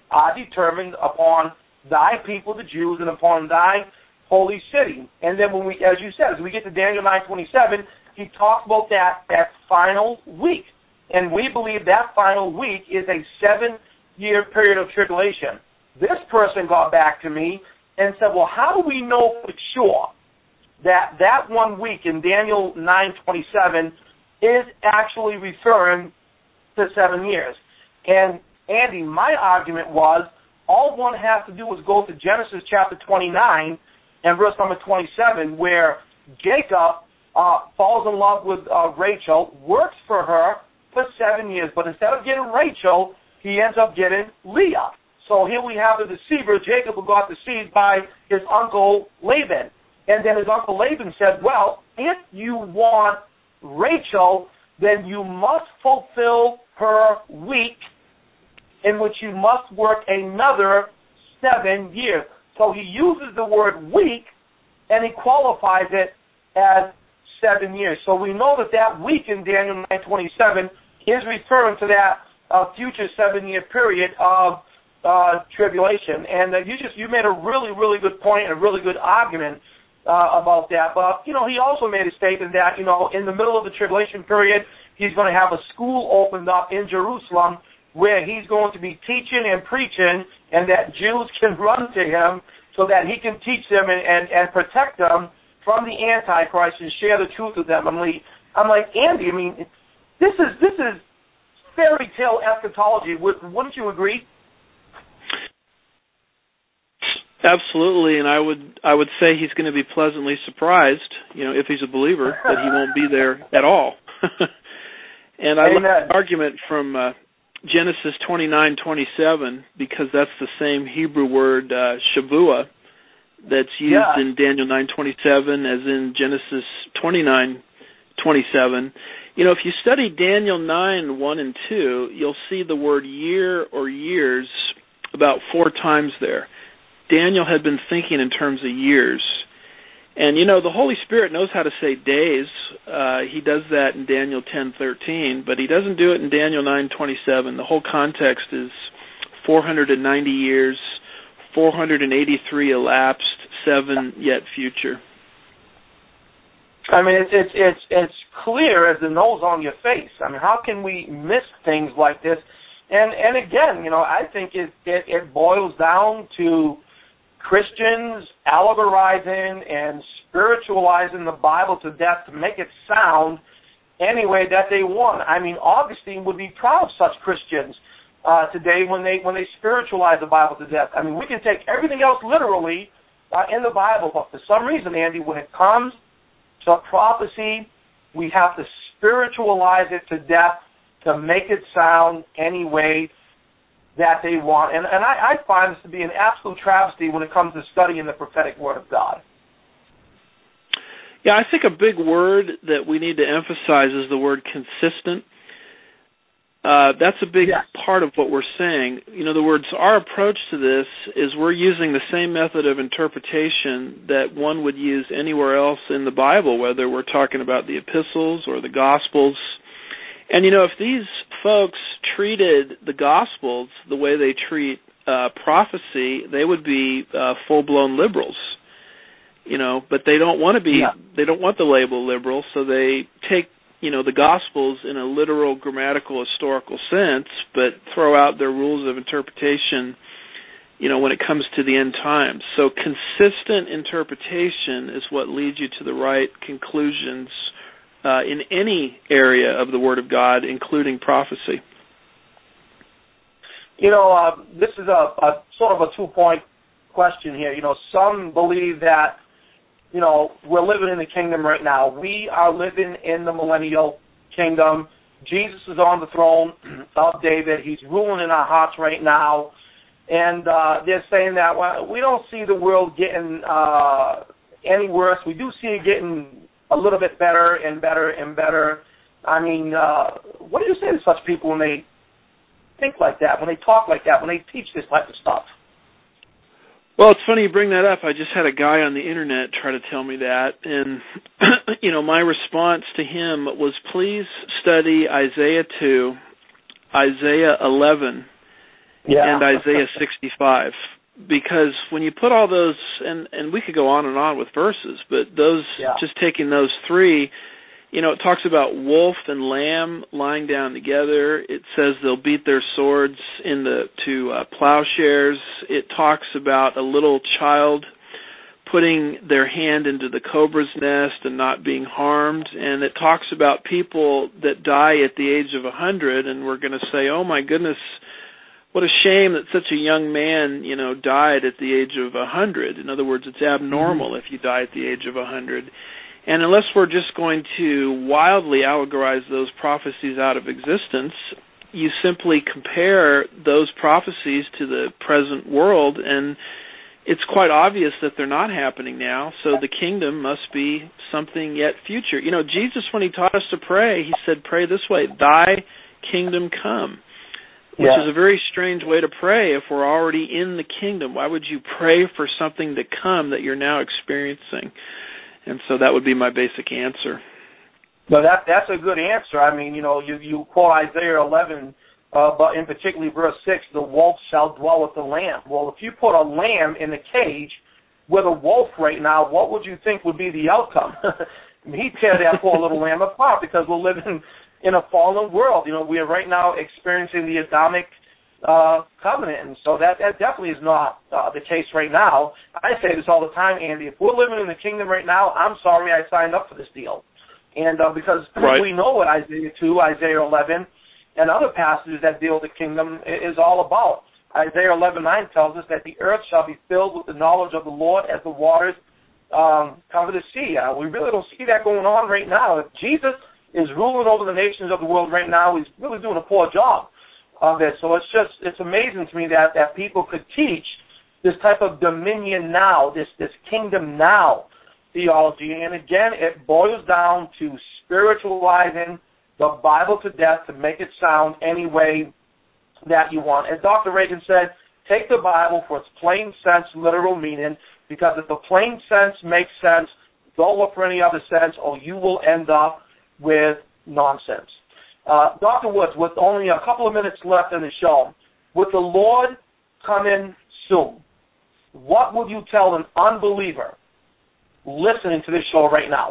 are determined upon thy people, the Jews, and upon thy holy city. And then when we, as you said, as we get to Daniel nine twenty-seven, he talks about that, that final week. And we believe that final week is a seven-year period of tribulation. This person got back to me and said, well, how do we know for sure that that one week in Daniel nine twenty-seven is actually referring to seven years? And, Andy, my argument was all one has to do is go to Genesis chapter twenty-nine and verse number twenty-seven, where Jacob uh, falls in love with uh, Rachel, works for her for seven years, but instead of getting Rachel, he ends up getting Leah. So here we have the deceiver, Jacob, who got deceived by his uncle Laban. And then his uncle Laban said, well, if you want Rachel, then you must fulfill her week in which you must work another seven years. So he uses the word week, and he qualifies it as seven years. So we know that that week in Daniel nine twenty-seven is referring to that uh, future seven-year period of uh, tribulation. And uh, you just you made a really, really good point and a really good argument uh, about that. But, you know, he also made a statement that, you know, in the middle of the tribulation period, he's going to have a school opened up in Jerusalem where he's going to be teaching and preaching, and that Jews can run to him so that he can teach them and, and, and protect them from the Antichrist and share the truth with them. I'm like, I'm like, Andy, I mean, this is this is fairy tale eschatology. Wouldn't you agree? Absolutely, and I would I would say he's going to be pleasantly surprised, you know, if he's a believer, that he won't be there at all. And I love the argument from uh, Genesis twenty-nine twenty-seven, because that's the same Hebrew word uh, Shavua that's used yeah. in Daniel nine twenty-seven as in Genesis twenty-nine twenty-seven. You know, if you study Daniel nine one and two, you'll see the word year or years about four times there. Daniel had been thinking in terms of years. And, you know, the Holy Spirit knows how to say days. Uh, he does that in Daniel ten thirteen, but he doesn't do it in Daniel nine twenty-seven. The whole context is four hundred ninety years, four hundred eighty-three elapsed, seven yet future. I mean, it's it's it's it's clear as the nose on your face. I mean, how can we miss things like this? And and again, you know, I think it it, it boils down to Christians allegorizing and spiritualizing the Bible to death to make it sound any way that they want. I mean, Augustine would be proud of such Christians uh, today when they when they spiritualize the Bible to death. I mean, we can take everything else literally uh, in the Bible, but for some reason, Andy, when it comes to prophecy, we have to spiritualize it to death to make it sound any way that they want. And, and I, I find this to be an absolute travesty when it comes to studying the prophetic Word of God. Yeah, I think a big word that we need to emphasize is the word consistent. Uh, that's a big yes. part of what we're saying. You know, the words, our approach to this is we're using the same method of interpretation that one would use anywhere else in the Bible, whether we're talking about the epistles or the Gospels. And, you know, if these folks treated the Gospels the way they treat uh, prophecy, they would be uh, full-blown liberals, you know, but they don't want to be, yeah. they don't want the label liberal, so they take, you know, the Gospels in a literal, grammatical, historical sense, but throw out their rules of interpretation, you know, when it comes to the end times. So consistent interpretation is what leads you to the right conclusions Uh, in any area of the Word of God, including prophecy. You know, uh, this is a, a sort of a two-point question here. You know, some believe that, you know, we're living in the kingdom right now. We are living in the millennial kingdom. Jesus is on the throne of David. He's ruling in our hearts right now. And uh, they're saying that well, we don't see the world getting uh, any worse. We do see it getting a little bit better and better and better. I mean, uh, what do you say to such people when they think like that, when they talk like that, when they teach this type of stuff? Well, it's funny you bring that up. I just had a guy on the internet try to tell me that, and, you know, my response to him was, please study Isaiah two, Isaiah eleven, yeah. and Isaiah sixty-five. Because when you put all those, and, and we could go on and on with verses, but those, yeah. just taking those three, you know, it talks about wolf and lamb lying down together. It says they'll beat their swords into to uh, plowshares. It talks about a little child putting their hand into the cobra's nest and not being harmed. And it talks about people that die at the age of a hundred, and we're going to say, oh my goodness, what a shame that such a young man, you know, died at the age of a hundred. In other words, it's abnormal mm-hmm. if you die at the age of a hundred. And unless we're just going to wildly allegorize those prophecies out of existence, you simply compare those prophecies to the present world, and it's quite obvious that they're not happening now, so the kingdom must be something yet future. You know, Jesus, when he taught us to pray, he said, pray this way, thy kingdom come. Which yeah. is a very strange way to pray if we're already in the kingdom. Why would you pray for something to come that you're now experiencing? And so that would be my basic answer. No, that that's a good answer. I mean, you know, you, you quote Isaiah eleven, uh, but in particularly verse six, the wolf shall dwell with the lamb. Well, if you put a lamb in a cage with a wolf right now, what would you think would be the outcome? I mean, he'd tear that poor little lamb apart because we're living in a fallen world. You know, we are right now experiencing the Adamic uh, covenant, and so that, that definitely is not uh, the case right now. I say this all the time, Andy. If we're living in the kingdom right now, I'm sorry I signed up for this deal. And uh, because right. we know what Isaiah two, Isaiah eleven, and other passages that deal with the kingdom is all about. Isaiah eleven nine tells us that the earth shall be filled with the knowledge of the Lord as the waters um, cover the sea. Uh, we really don't see that going on right now. If Jesus is ruling over the nations of the world right now, he's really doing a poor job of it. So it's just, it's amazing to me that, that people could teach this type of dominion now, this, this kingdom now theology. And again, it boils down to spiritualizing the Bible to death to make it sound any way that you want. As Doctor Reagan said, take the Bible for its plain sense, literal meaning, because if the plain sense makes sense, don't look for any other sense, or you will end up with nonsense. Uh, Doctor Woods, with only a couple of minutes left in the show, with the Lord coming soon, what would you tell an unbeliever listening to this show right now?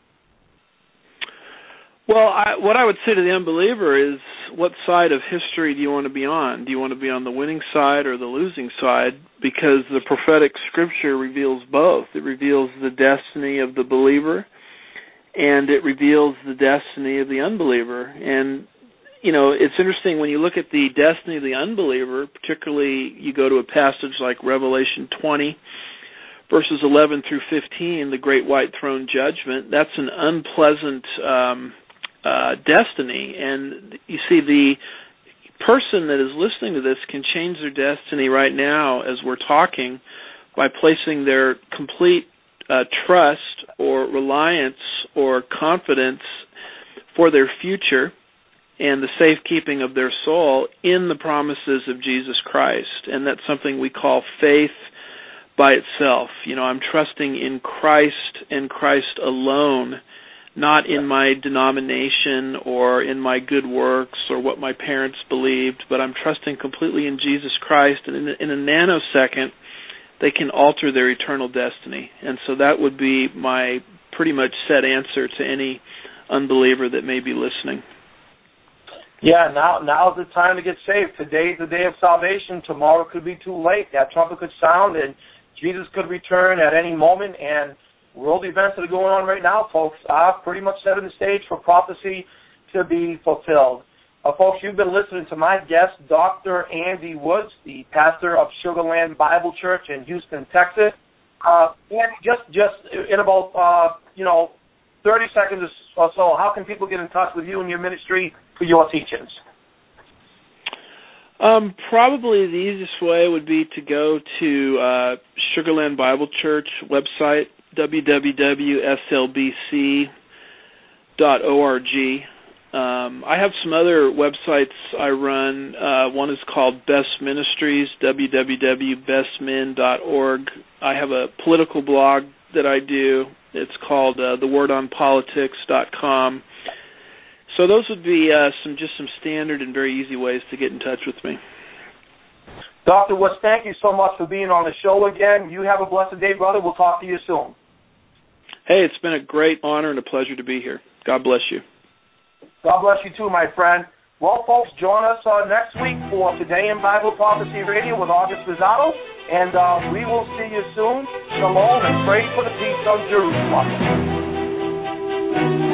Well, I, what I would say to the unbeliever is, what side of history do you want to be on? Do you want to be on the winning side or the losing side? Because the prophetic scripture reveals both. It reveals the destiny of the believer, and it reveals the destiny of the unbeliever. And, you know, it's interesting when you look at the destiny of the unbeliever, particularly you go to a passage like Revelation twenty, verses eleven through fifteen, the great white throne judgment. That's an unpleasant um, uh, destiny. And you see, the person that is listening to this can change their destiny right now as we're talking by placing their complete Uh, trust or reliance or confidence for their future and the safekeeping of their soul in the promises of Jesus Christ. And that's something we call faith by itself. You know, I'm trusting in Christ and Christ alone, not in my denomination or in my good works or what my parents believed, but I'm trusting completely in Jesus Christ. And in, in a nanosecond, they can alter their eternal destiny. And so that would be my pretty much set answer to any unbeliever that may be listening. Yeah, now now's the time to get saved. Today's the day of salvation. Tomorrow could be too late. That trumpet could sound, and Jesus could return at any moment. And world events that are going on right now, folks, are pretty much setting the stage for prophecy to be fulfilled. Uh, folks, you've been listening to my guest, Doctor Andy Woods, the pastor of Sugar Land Bible Church in Houston, Texas. Uh, and just, just in about, uh, you know, thirty seconds or so, how can people get in touch with you and your ministry for your teachings? Um, probably the easiest way would be to go to uh, Sugar Land Bible Church website, w w w dot s l b c dot org. Um, I have some other websites I run. Uh, one is called Best Ministries, w w w dot best men dot org. I have a political blog that I do. It's called uh, the word on politics dot com. So those would be uh, some just some standard and very easy ways to get in touch with me. Doctor Woods, thank you so much for being on the show again. You have a blessed day, brother. We'll talk to you soon. Hey, it's been a great honor and a pleasure to be here. God bless you. God bless you too, my friend. Well, folks, join us uh, next week for Today in Bible Prophecy Radio with August Pizzato, and uh, we will see you soon. Shalom, and pray for the peace of Jerusalem.